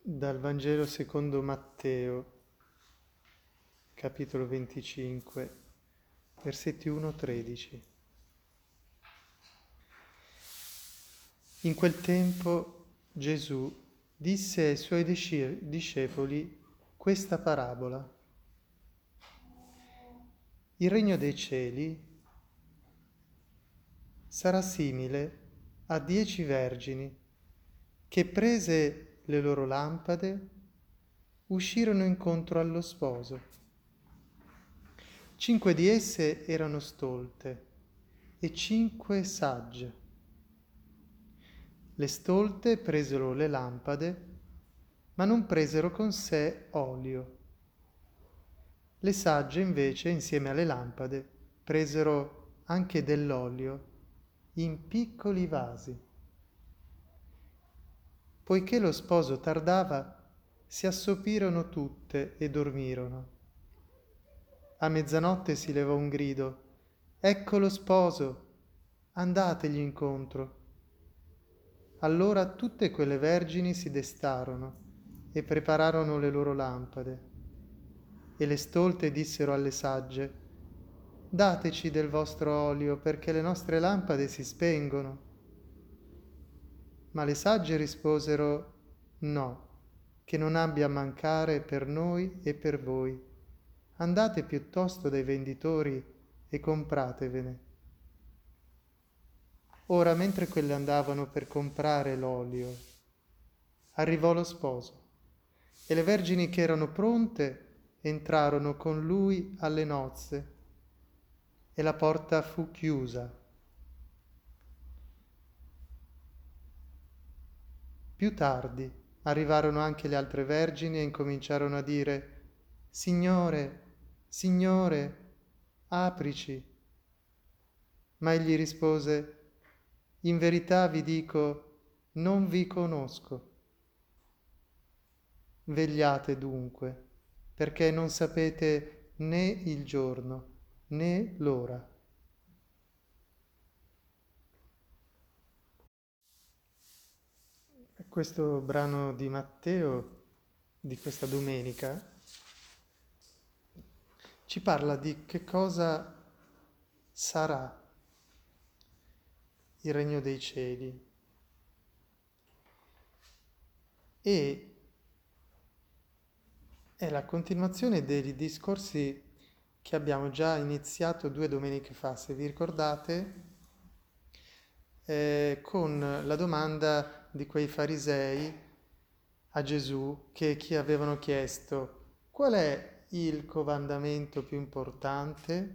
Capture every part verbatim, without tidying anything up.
Dal Vangelo secondo Matteo, capitolo venticinque, versetti uno a tredici. In quel tempo Gesù disse ai suoi discepoli questa parabola. Il regno dei cieli sarà simile a dieci vergini che, prese le loro lampade, uscirono incontro allo sposo. Cinque di esse erano stolte e cinque sagge. Le stolte presero le lampade, ma non presero con sé olio. Le sagge invece, insieme alle lampade, presero anche dell'olio in piccoli vasi. Poiché lo sposo tardava, si assopirono tutte e dormirono. A mezzanotte si levò un grido: «Ecco lo sposo, andategli incontro!» Allora tutte quelle vergini si destarono e prepararono le loro lampade. E le stolte dissero alle sagge: «Dateci del vostro olio, perché le nostre lampade si spengono». Ma le sagge risposero: «No, che non abbia a mancare per noi e per voi. Andate piuttosto dai venditori e compratevene». Ora, mentre quelle andavano per comprare l'olio, arrivò lo sposo, e le vergini che erano pronte entrarono con lui alle nozze, e la porta fu chiusa. Più tardi arrivarono anche le altre vergini e incominciarono a dire: «Signore, Signore, aprici». Ma egli rispose: «In verità vi dico, non vi conosco. Vegliate dunque, perché non sapete né il giorno né l'ora». Questo brano di Matteo di questa domenica ci parla di che cosa sarà il regno dei cieli e è la continuazione dei discorsi che abbiamo già iniziato due domeniche fa, se vi ricordate, eh, con la domanda di quei farisei a Gesù che chi avevano chiesto: qual è il comandamento più importante?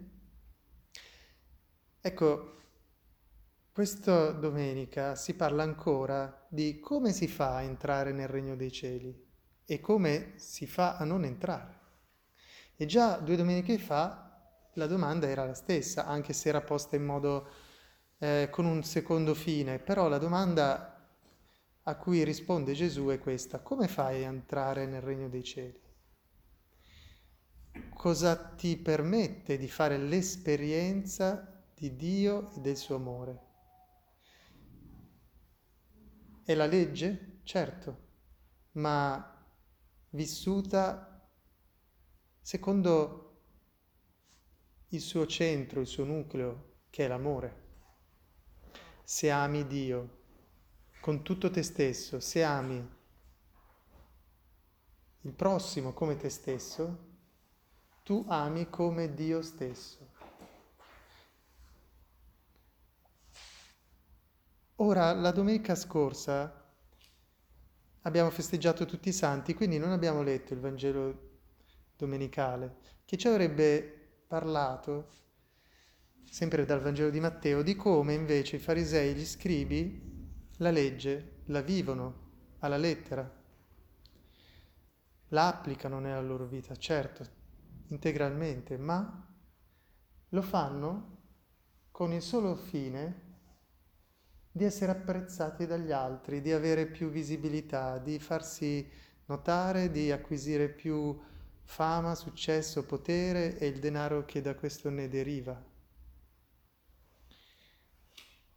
Ecco, questa domenica si parla ancora di come si fa a entrare nel regno dei cieli e come si fa a non entrare. E già due domeniche fa la domanda era la stessa, anche se era posta in modo eh, con un secondo fine, però la domanda a cui risponde Gesù è questa: come fai a entrare nel regno dei cieli? Cosa ti permette di fare l'esperienza di Dio e del suo amore? È la legge? Certo, ma vissuta secondo il suo centro, il suo nucleo, che è l'amore. Se ami Dio con tutto te stesso, se ami il prossimo come te stesso, tu ami come Dio stesso. Ora, la domenica scorsa abbiamo festeggiato tutti i santi, quindi non abbiamo letto il Vangelo domenicale, che ci avrebbe parlato, sempre dal Vangelo di Matteo, di come invece i farisei e gli scribi la legge la vivono alla lettera, la applicano nella loro vita, certo, integralmente, ma lo fanno con il solo fine di essere apprezzati dagli altri, di avere più visibilità, di farsi notare, di acquisire più fama, successo, potere e il denaro che da questo ne deriva.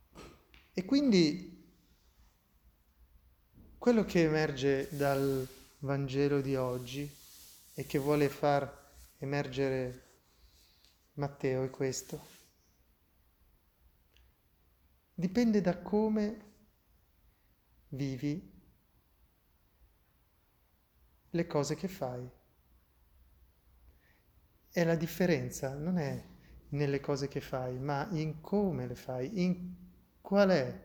E quindi quello che emerge dal Vangelo di oggi e che vuole far emergere Matteo è questo. Dipende da come vivi le cose che fai. E la differenza non è nelle cose che fai, ma in come le fai, in qual è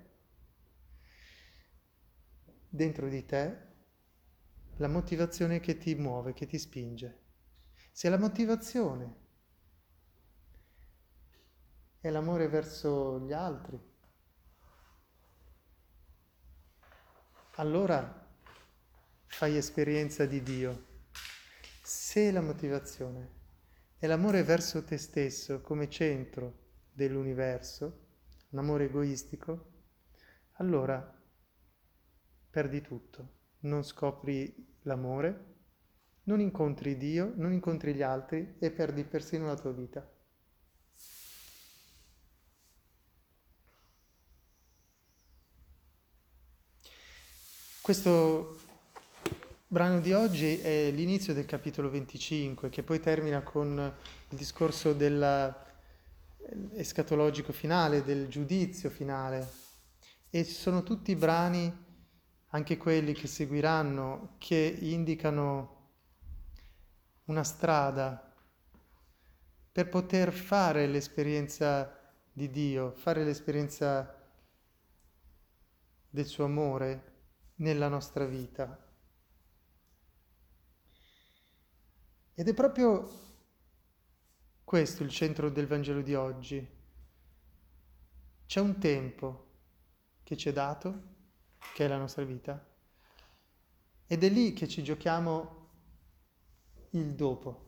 dentro di te la motivazione che ti muove, che ti spinge. Se la motivazione è l'amore verso gli altri, allora fai esperienza di Dio. Se la motivazione è l'amore verso te stesso come centro dell'universo, un amore egoistico, allora perdi tutto. Non scopri l'amore, non incontri Dio, non incontri gli altri e perdi persino la tua vita. Questo brano di oggi è l'inizio del capitolo venticinque, che poi termina con il discorso dell'escatologico finale, del giudizio finale. E sono tutti brani, anche quelli che seguiranno, che indicano una strada per poter fare l'esperienza di Dio, fare l'esperienza del suo amore nella nostra vita. Ed è proprio questo il centro del Vangelo di oggi. C'è un tempo che ci è dato, che è la nostra vita, ed è lì che ci giochiamo il dopo.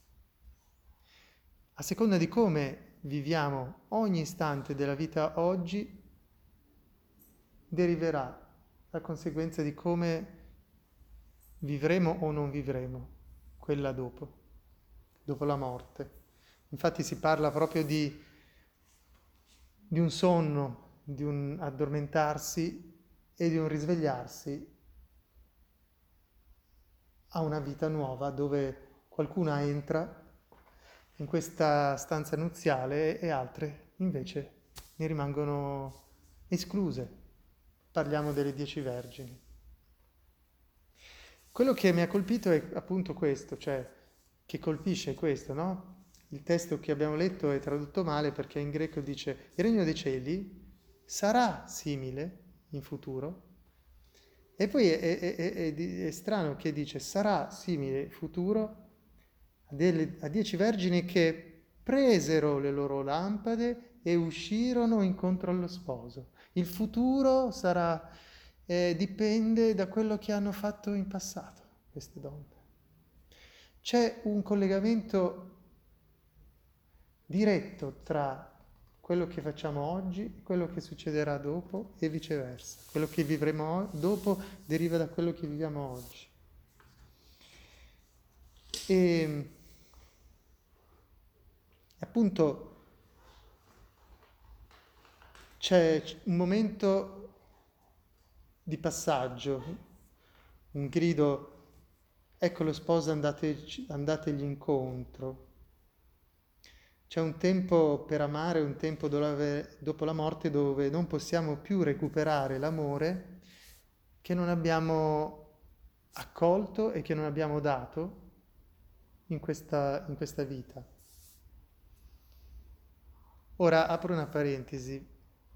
A seconda di come viviamo ogni istante della vita oggi, deriverà la conseguenza di come vivremo o non vivremo quella dopo, dopo la morte. Infatti si parla proprio di, di un sonno, di un addormentarsi e di un risvegliarsi a una vita nuova dove qualcuna entra in questa stanza nuziale e altre invece ne rimangono escluse. Parliamo delle dieci vergini. Quello che mi ha colpito è appunto questo, cioè che colpisce questo, no? Il testo che abbiamo letto è tradotto male perché in greco dice il regno dei cieli sarà simile in futuro, e poi è, è, è, è, è strano che dice sarà simile in futuro a, delle, a dieci vergini che presero le loro lampade e uscirono incontro allo sposo. Il futuro sarà, eh, dipende da quello che hanno fatto in passato queste donne. C'è un collegamento diretto tra quello che facciamo oggi e quello che succederà dopo e viceversa. Quello che vivremo dopo deriva da quello che viviamo oggi. E appunto c'è un momento di passaggio, un grido, ecco lo sposo, andate, andategli incontro. C'è un tempo per amare, un tempo dove, dopo la morte dove non possiamo più recuperare l'amore che non abbiamo accolto e che non abbiamo dato in questa, in questa vita. Ora apro una parentesi,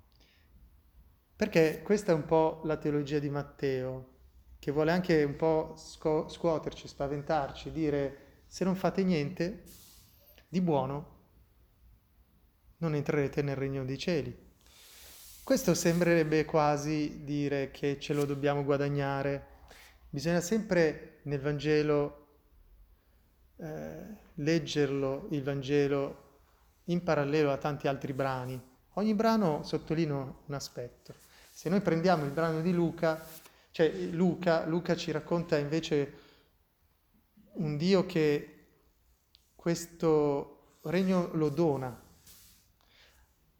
perché questa è un po' la teologia di Matteo, che vuole anche un po' sco- scuoterci, spaventarci, dire se non fate niente di buono non entrerete nel regno dei cieli. Questo sembrerebbe quasi dire che ce lo dobbiamo guadagnare. Bisogna sempre nel Vangelo eh, leggerlo, il Vangelo, in parallelo a tanti altri brani. Ogni brano sottolinea un aspetto. Se noi prendiamo il brano di Luca, cioè Luca, Luca ci racconta invece un Dio che questo regno lo dona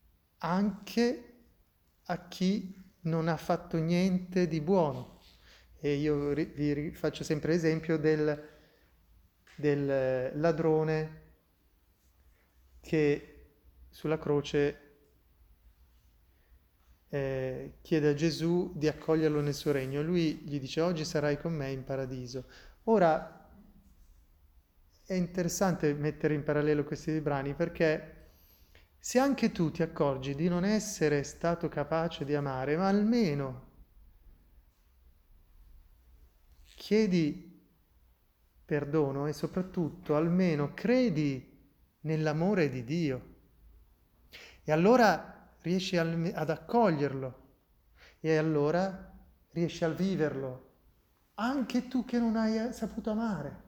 anche a chi non ha fatto niente di buono. E io ri- vi ri- faccio sempre l'esempio del, del ladrone che sulla croce eh, chiede a Gesù di accoglierlo nel suo regno. Lui gli dice: oggi sarai con me in paradiso. Ora è interessante mettere in parallelo questi due brani, perché se anche tu ti accorgi di non essere stato capace di amare, ma almeno chiedi perdono e soprattutto almeno credi nell'amore di Dio, e allora riesci al- ad accoglierlo, e allora riesci a viverlo, anche tu che non hai saputo amare.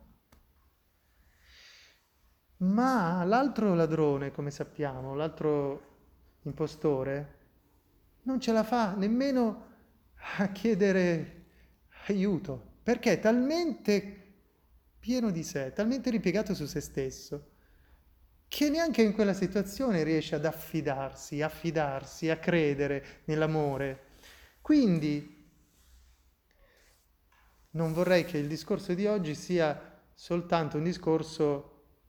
Ma l'altro ladrone, come sappiamo, l'altro impostore, non ce la fa nemmeno a chiedere aiuto, perché è talmente pieno di sé, talmente ripiegato su se stesso, che neanche in quella situazione riesce ad affidarsi, affidarsi, a credere nell'amore. Quindi non vorrei che il discorso di oggi sia soltanto un discorso: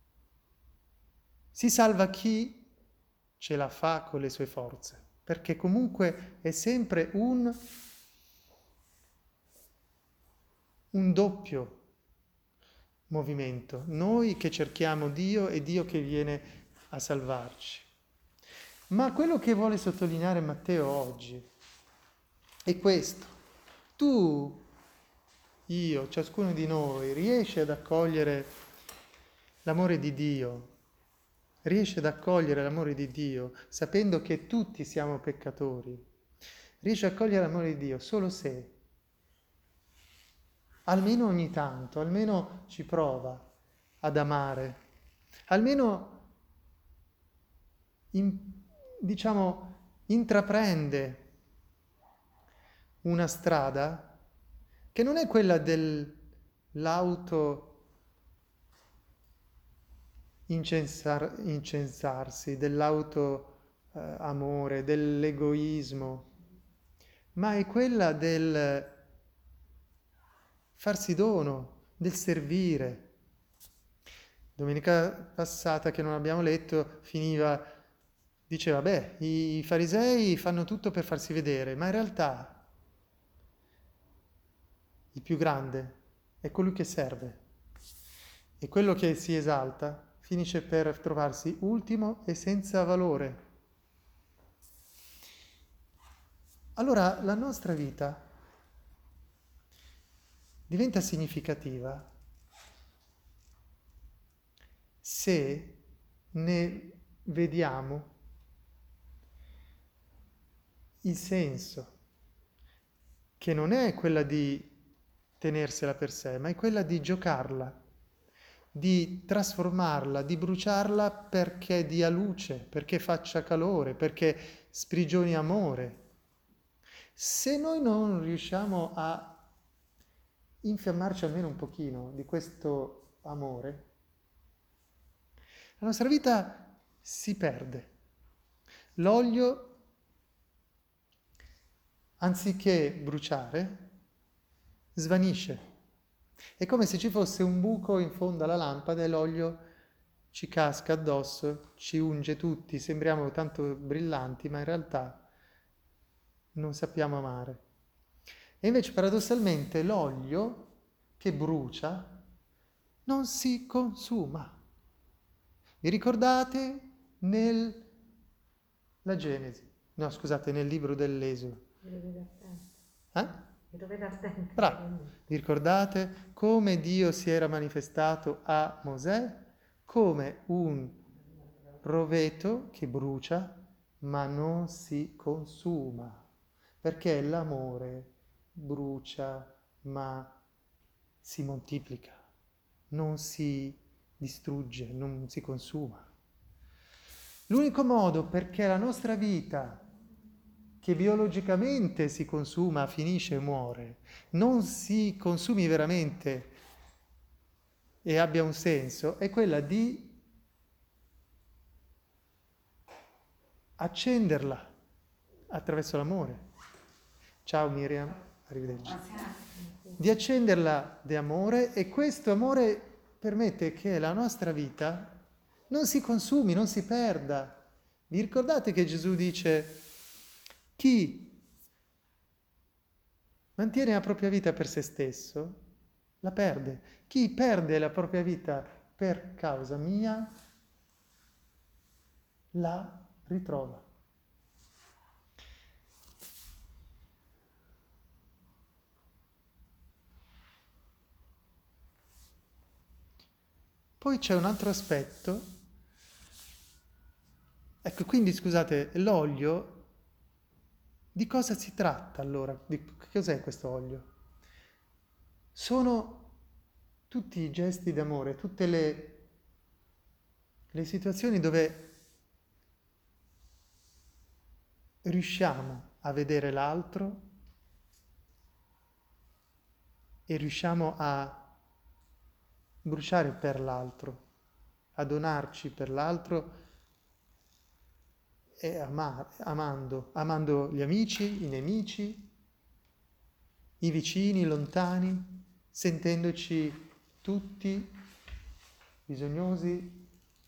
si salva chi ce la fa con le sue forze, perché comunque è sempre un, un doppio movimento. Noi che cerchiamo Dio e Dio che viene a salvarci. Ma quello che vuole sottolineare Matteo oggi è questo: tu, io, ciascuno di noi riesce ad accogliere l'amore di Dio, riesce ad accogliere l'amore di Dio sapendo che tutti siamo peccatori, riesce ad accogliere l'amore di Dio solo se, almeno ogni tanto, almeno ci prova ad amare, almeno in, diciamo, intraprende una strada che non è quella dell'auto incensar, incensarsi, dell'auto eh, amore, dell'egoismo, ma è quella del farsi dono, del servire. Domenica passata, che non abbiamo letto, finiva, diceva: beh, i farisei fanno tutto per farsi vedere, ma in realtà il più grande è colui che serve, e quello che si esalta finisce per trovarsi ultimo e senza valore. Allora la nostra vita diventa significativa se ne vediamo il senso, che non è quella di tenersela per sé, ma è quella di giocarla, di trasformarla, di bruciarla perché dia luce, perché faccia calore, perché sprigioni amore. Se noi non riusciamo a infiammarci almeno un pochino di questo amore, la nostra vita si perde. L'olio, anziché bruciare, svanisce. È come se ci fosse un buco in fondo alla lampada e l'olio ci casca addosso, ci unge tutti, sembriamo tanto brillanti, ma in realtà non sappiamo amare. E invece paradossalmente l'olio che brucia non si consuma. Vi ricordate nella Genesi? No, scusate, nel libro dell'Esodo. Eh? Bravo. Vi ricordate come Dio si era manifestato a Mosè? Come un roveto che brucia ma non si consuma, perché l'amore brucia ma si moltiplica, non si distrugge, non si consuma. L'unico modo perché la nostra vita, che biologicamente si consuma, finisce e muore, non si consumi veramente e abbia un senso, è quella di accenderla attraverso l'amore. Ciao Miriam, arrivederci. di accenderla di amore, e questo amore permette che la nostra vita non si consumi, non si perda. Vi ricordate che Gesù dice: chi mantiene la propria vita per se stesso, la perde. Chi perde la propria vita per causa mia, la ritrova. Poi c'è un altro aspetto. Ecco, quindi scusate, l'olio, di cosa si tratta allora? Di cos'è questo olio? Sono tutti i gesti d'amore, tutte le, le situazioni dove riusciamo a vedere l'altro e riusciamo a bruciare per l'altro, a donarci per l'altro e amare, amando, amando gli amici, i nemici, i vicini, i lontani, sentendoci tutti bisognosi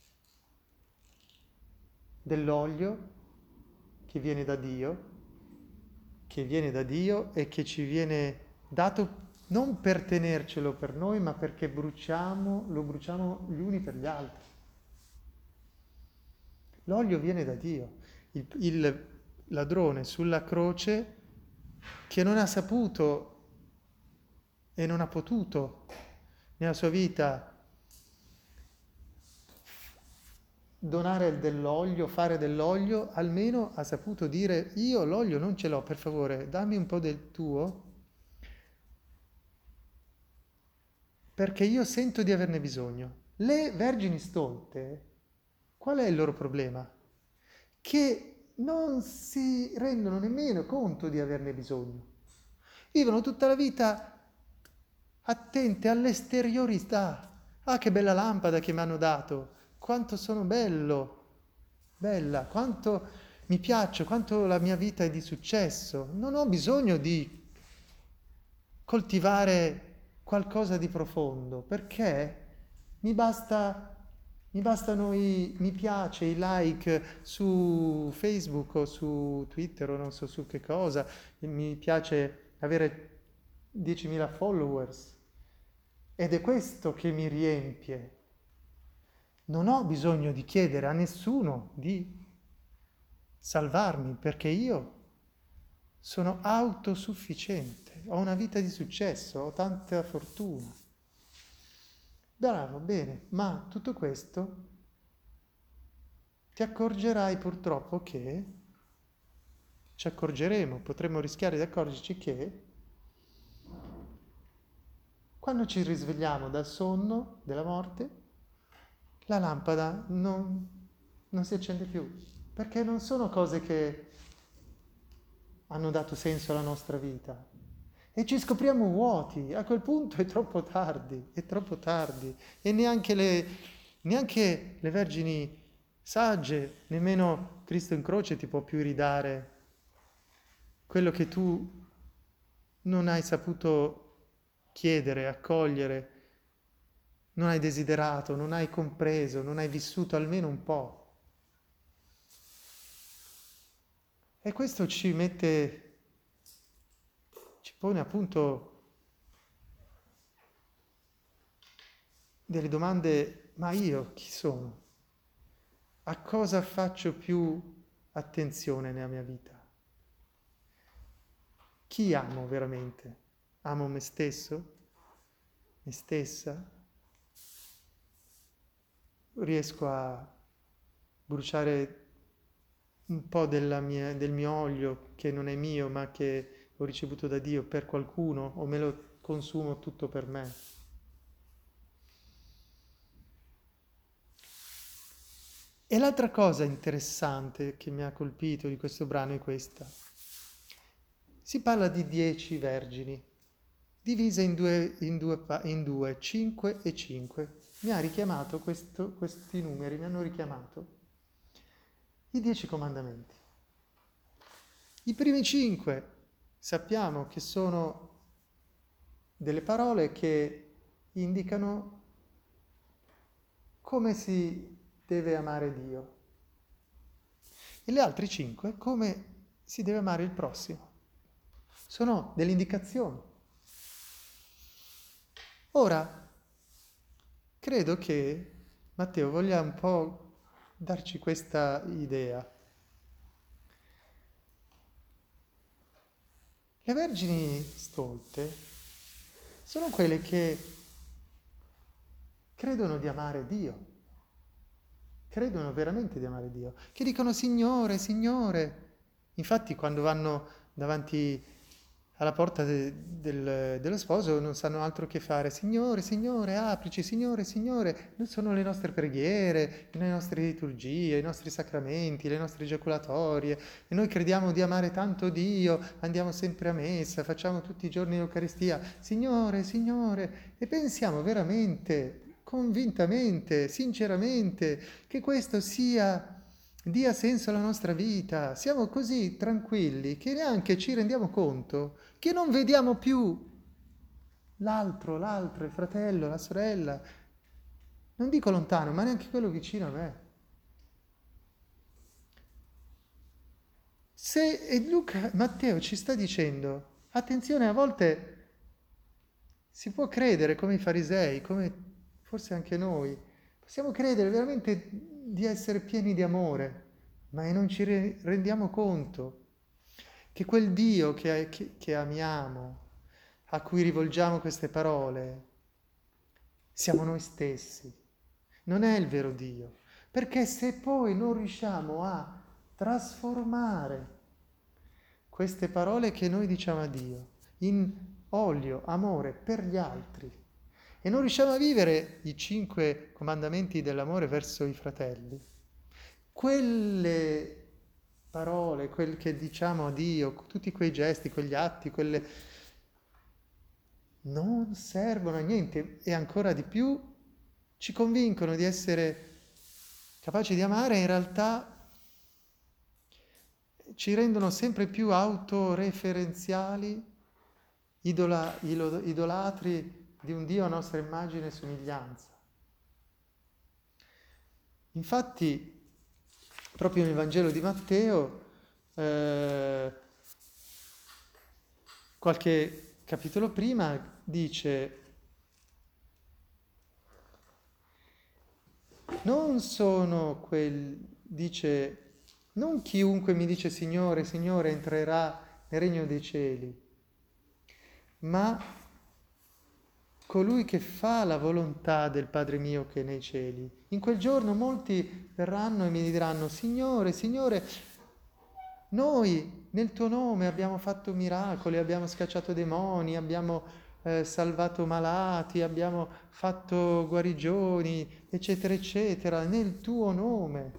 dell'olio che viene da Dio, che viene da Dio e che ci viene dato non per tenercelo per noi, ma perché bruciamo, lo bruciamo gli uni per gli altri. L'olio viene da Dio. Il, il ladrone sulla croce, che non ha saputo e non ha potuto nella sua vita donare dell'olio, fare dell'olio, almeno ha saputo dire: io l'olio non ce l'ho, per favore, dammi un po' del tuo, perché io sento di averne bisogno. Le vergini stolte, qual è il loro problema? Che non si rendono nemmeno conto di averne bisogno. Vivono tutta la vita attente all'esteriorità. Ah, che bella lampada che mi hanno dato, quanto sono bello, bella, quanto mi piaccio, quanto la mia vita è di successo. Non ho bisogno di coltivare qualcosa di profondo, perché mi basta, mi bastano i mi piace, i like su Facebook o su Twitter o non so su che cosa, mi piace avere diecimila followers ed è questo che mi riempie. Non ho bisogno di chiedere a nessuno di salvarmi, perché io sono autosufficiente, ho una vita di successo, ho tanta fortuna. Bravo, bene, ma tutto questo ti accorgerai purtroppo che, ci accorgeremo, potremmo rischiare di accorgerci che, quando ci risvegliamo dal sonno della morte, la lampada non, non si accende più, perché non sono cose che hanno dato senso alla nostra vita. E ci scopriamo vuoti, a quel punto è troppo tardi, è troppo tardi. E neanche le, neanche le vergini sagge, nemmeno Cristo in croce ti può più ridare quello che tu non hai saputo chiedere, accogliere, non hai desiderato, non hai compreso, non hai vissuto almeno un po'. E questo ci mette, ci pone appunto delle domande: ma io chi sono? A cosa faccio più attenzione nella mia vita? Chi amo veramente? Amo me stesso? Me stessa? Riesco a bruciare un po' della mia, del mio olio che non è mio ma che ho ricevuto da Dio per qualcuno, o me lo consumo tutto per me? E l'altra cosa interessante che mi ha colpito di questo brano è questa. Si parla di dieci vergini, divise in due, in due, in due, cinque e cinque. Mi ha richiamato questo, questi numeri, mi hanno richiamato i dieci comandamenti. I primi cinque sappiamo che sono delle parole che indicano come si deve amare Dio e le altre cinque come si deve amare il prossimo. Sono delle indicazioni. Ora, credo che Matteo voglia un po' darci questa idea. Le vergini stolte sono quelle che credono di amare Dio, credono veramente di amare Dio, che dicono Signore, Signore. Infatti quando vanno davanti alla porta de, del, dello sposo non sanno altro che fare Signore, Signore, aprici, Signore, Signore. Non sono le nostre preghiere, le nostre liturgie, i nostri sacramenti, le nostre giaculatorie. E noi crediamo di amare tanto Dio, andiamo sempre a messa, facciamo tutti i giorni l'Eucaristia. Signore, Signore. E pensiamo veramente, convintamente, sinceramente, che questo sia... dia senso alla nostra vita, siamo così tranquilli che neanche ci rendiamo conto che non vediamo più l'altro, l'altro, il fratello, la sorella, non dico lontano, ma neanche quello vicino a me. Se e Luca, Matteo ci sta dicendo, attenzione, a volte si può credere come i farisei, come forse anche noi, possiamo credere veramente di essere pieni di amore, ma non ci re- rendiamo conto che quel Dio che, che, che amiamo, a cui rivolgiamo queste parole, siamo noi stessi. Non è il vero Dio. Perché se poi non riusciamo a trasformare queste parole che noi diciamo a Dio in olio, amore per gli altri, e non riusciamo a vivere i cinque comandamenti dell'amore verso i fratelli, quelle parole, quel che diciamo a Dio, tutti quei gesti, quegli atti, quelle non servono a niente e ancora di più ci convincono di essere capaci di amare e in realtà ci rendono sempre più autoreferenziali, idola, idolatri di un Dio a nostra immagine e somiglianza. Infatti, proprio nel Vangelo di Matteo, eh, qualche capitolo prima, dice: non sono quel, dice, non chiunque mi dice Signore, Signore entrerà nel regno dei cieli, ma colui che fa la volontà del Padre mio che è nei cieli. In quel giorno molti verranno e mi diranno: Signore, Signore, noi nel tuo nome abbiamo fatto miracoli, abbiamo scacciato demoni, abbiamo eh, salvato malati, abbiamo fatto guarigioni, eccetera, eccetera, nel tuo nome.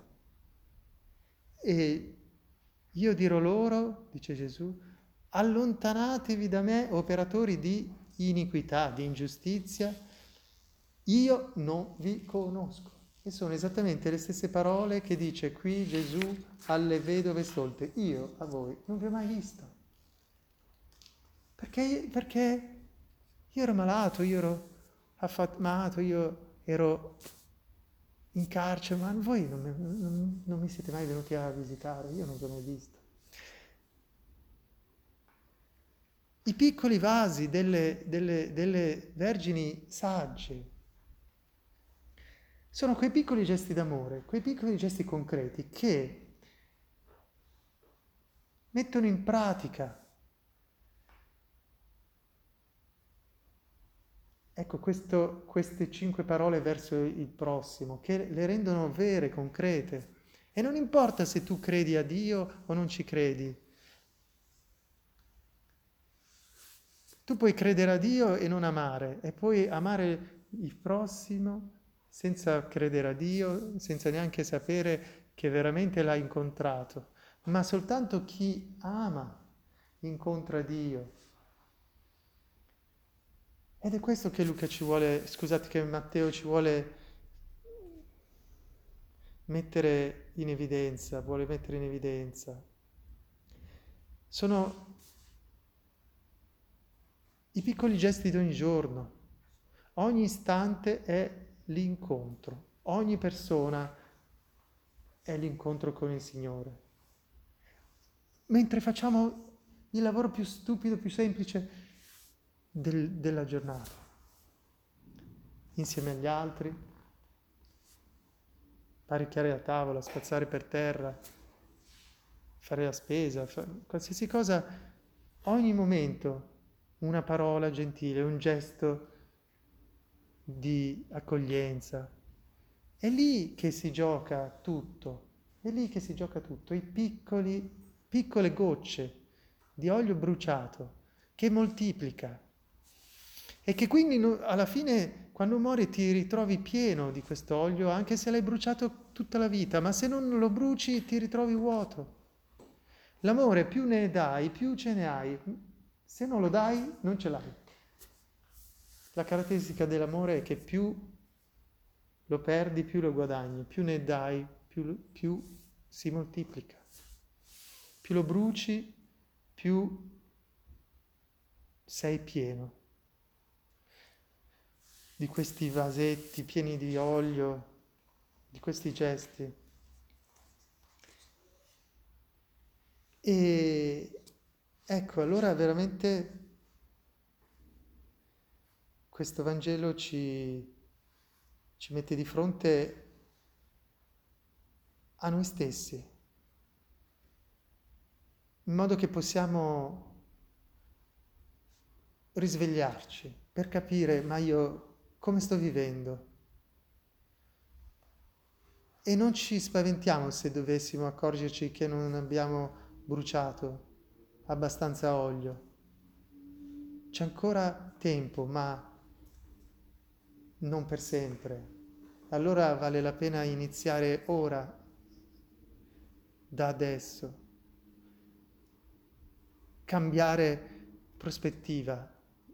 E io dirò loro, dice Gesù, allontanatevi da me, operatori di iniquità, di ingiustizia, io non vi conosco. E sono esattamente le stesse parole che dice qui Gesù alle vedove stolte: io a voi non vi ho mai visto. Perché, perché io ero malato, io ero affamato, io ero in carcere, ma voi non mi, non, non mi siete mai venuti a visitare, io non vi ho mai visto. I piccoli vasi delle, delle, delle vergini sagge sono quei piccoli gesti d'amore, quei piccoli gesti concreti che mettono in pratica, ecco, questo, queste cinque parole verso il prossimo, che le rendono vere, concrete. E non importa se tu credi a Dio o non ci credi. Tu puoi credere a Dio e non amare, e puoi amare il prossimo senza credere a Dio, senza neanche sapere che veramente l'ha incontrato. Ma soltanto chi ama incontra Dio. Ed è questo che Luca ci vuole, scusate, che Matteo ci vuole mettere in evidenza, vuole mettere in evidenza. Sono i piccoli gesti di ogni giorno. Ogni istante è l'incontro, ogni persona è l'incontro con il Signore. Mentre facciamo il lavoro più stupido, più semplice del, della giornata, insieme agli altri, apparecchiare la tavola, spazzare per terra, fare la spesa, fare qualsiasi cosa, ogni momento, una parola gentile, un gesto di accoglienza. È lì che si gioca tutto, è lì che si gioca tutto, i piccoli, piccole gocce di olio bruciato che moltiplica e che quindi alla fine quando muori ti ritrovi pieno di questo olio anche se l'hai bruciato tutta la vita, ma se non lo bruci ti ritrovi vuoto. L'amore più ne dai, più ce ne hai, se non lo dai non ce l'hai. La caratteristica dell'amore è che più lo perdi, più lo guadagni, più ne dai, più, più si moltiplica. Più lo bruci, più sei pieno di questi vasetti pieni di olio, di questi gesti. E ecco, allora veramente questo Vangelo ci, ci mette di fronte a noi stessi, in modo che possiamo risvegliarci per capire, ma io come sto vivendo? E non ci spaventiamo se dovessimo accorgerci che non abbiamo bruciato abbastanza olio. C'è ancora tempo, ma non per sempre. Allora vale la pena iniziare ora, da adesso. Cambiare prospettiva.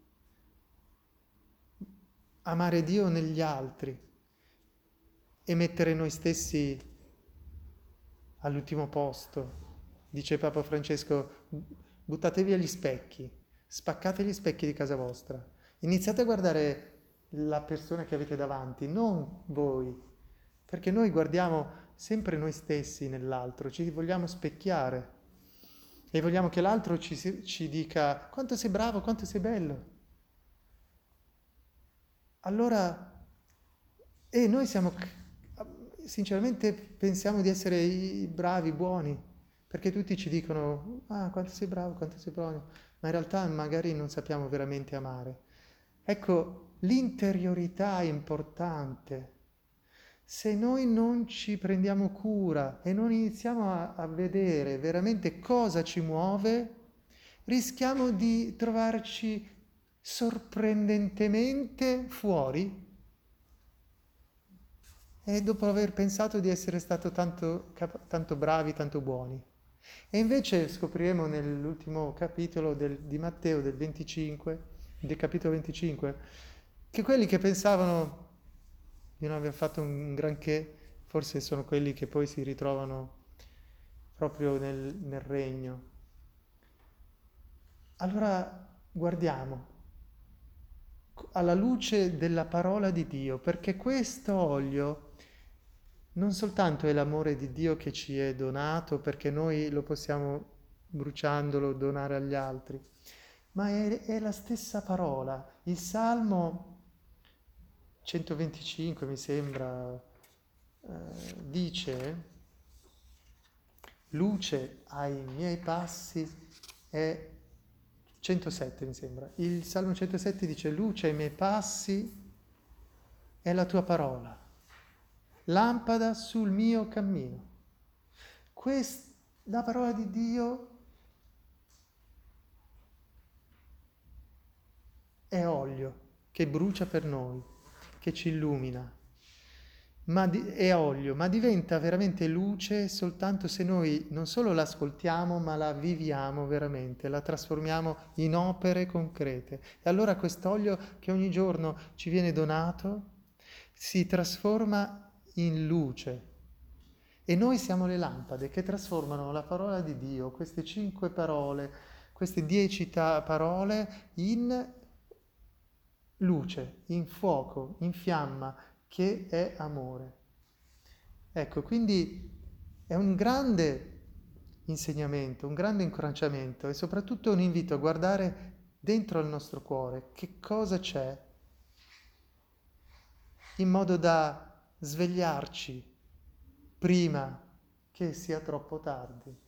Amare Dio negli altri e mettere noi stessi all'ultimo posto. Dice Papa Francesco, buttate via gli specchi, spaccate gli specchi di casa vostra, iniziate a guardare la persona che avete davanti, non voi, perché noi guardiamo sempre noi stessi nell'altro, ci vogliamo specchiare e vogliamo che l'altro ci, ci dica quanto sei bravo, quanto sei bello. Allora, e noi siamo, sinceramente pensiamo di essere i bravi, buoni, perché tutti ci dicono, ah, quanto sei bravo, quanto sei buono, ma in realtà magari non sappiamo veramente amare. Ecco, l'interiorità è importante. Se noi non ci prendiamo cura e non iniziamo a, a vedere veramente cosa ci muove, rischiamo di trovarci sorprendentemente fuori e dopo aver pensato di essere stato tanto, tanto bravi, tanto buoni. E invece scopriremo nell'ultimo capitolo del, di Matteo del venticinque, del capitolo venticinque, che quelli che pensavano di non aver fatto un granché, forse sono quelli che poi si ritrovano proprio nel, nel regno. Allora guardiamo alla luce della parola di Dio, perché questo olio non soltanto è l'amore di Dio che ci è donato, perché noi lo possiamo, bruciandolo, donare agli altri, ma è, è la stessa parola. Il Salmo centoventicinque, mi sembra, eh, dice, luce ai miei passi è centosette, mi sembra. Il Salmo centosette dice, luce ai miei passi è la tua parola, lampada sul mio cammino. Questa, la parola di Dio è olio che brucia per noi, che ci illumina, ma di, è olio, ma diventa veramente luce soltanto se noi non solo l'ascoltiamo, ma la viviamo veramente, la trasformiamo in opere concrete. E allora quest'olio che ogni giorno ci viene donato si trasforma in luce. E noi siamo le lampade che trasformano la parola di Dio, queste cinque parole, queste dieci ta- parole, in luce, in fuoco, in fiamma, che è amore. Ecco, quindi è un grande insegnamento, un grande incoraggiamento e soprattutto un invito a guardare dentro al nostro cuore che cosa c'è, in modo da svegliarci prima che sia troppo tardi.